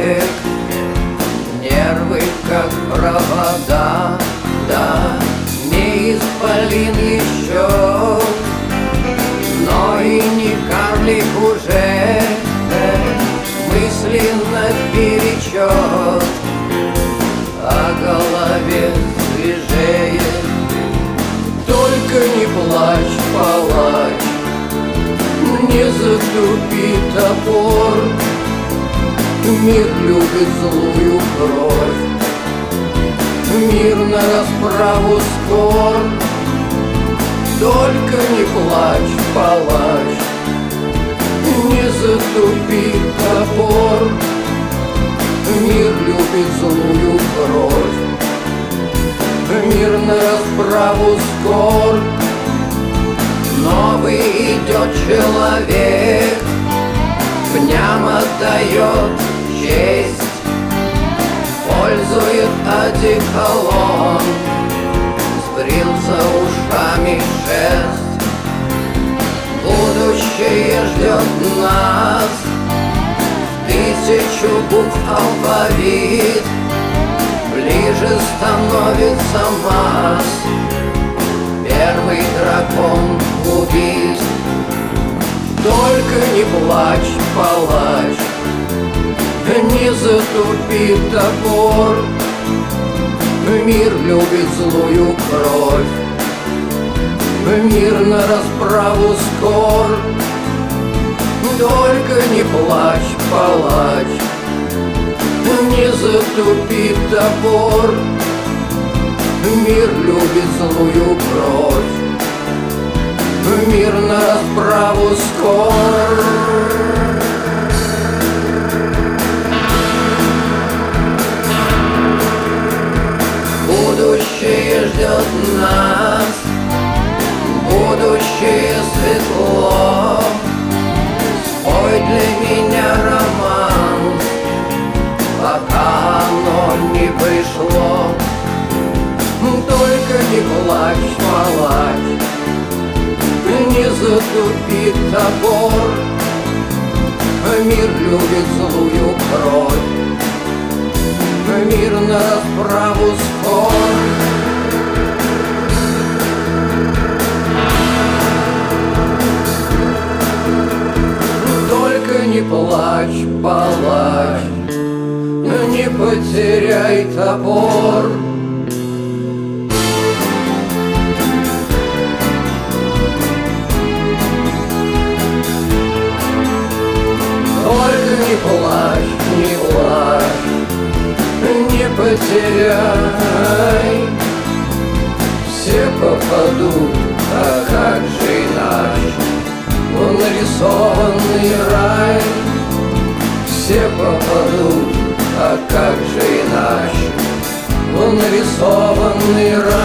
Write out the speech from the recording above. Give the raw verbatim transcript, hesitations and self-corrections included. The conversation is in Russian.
человек. Нервы как провода, да, не исполин еще, но и не карлик уже, мысли наперечет, а голове свежее. Только не плачь, палач, не затупи топор. Мир любит злую кровь, мир на расправу скор. Только не плачь, палач, не затупи топор. Мир любит злую кровь, мир на расправу скор. Новый идет человек, прямо дает честь, пользует одеколон, сбрился ушами шерсть. Будущее ждет нас, тысячу букв алфавит, ближе становится масс, первый дракон убит. Только не плачь, палач, не затупи топор. Мир любит злую кровь, мир на расправу скор. Только не плачь, палач, не затупи топор. Мир любит злую кровь, мир на расправу скор. Будущее ждет нас, будущее светло. Спой для меня роман, пока оно не пришло. Только не плачь, палач, не затупи топор. Мир любит злую кровь, мир на расправу скор. Только не плачь, палач, не потеряй топор. Только не плачь, не плачь, не потеряй. Все попадут, а как же иначе, в нарисованный рай. Все попадут, а как же иначе, в нарисованный рай.